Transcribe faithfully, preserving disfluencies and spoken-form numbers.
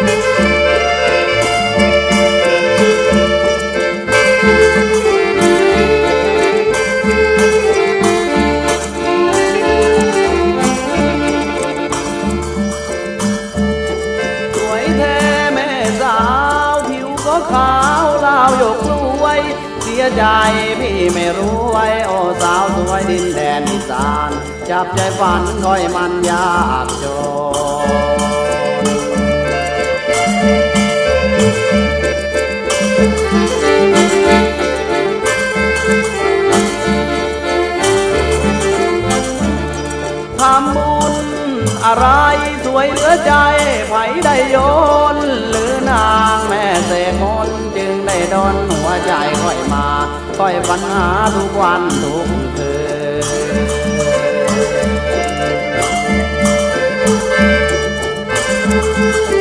ขาวลาวยกลุยเสียใจพี่ไม่รู้ไว้โอ้สาวสวยดินแดนอีสานจับใจฝันคอยมันยากจนทำบุญอะไรสวยเหลือใจไผได้โยนหรือนางแม่เสกมนจึงได้ดนหัวใจค่อยมาค่อยฝันหาทุกวันทุกคืน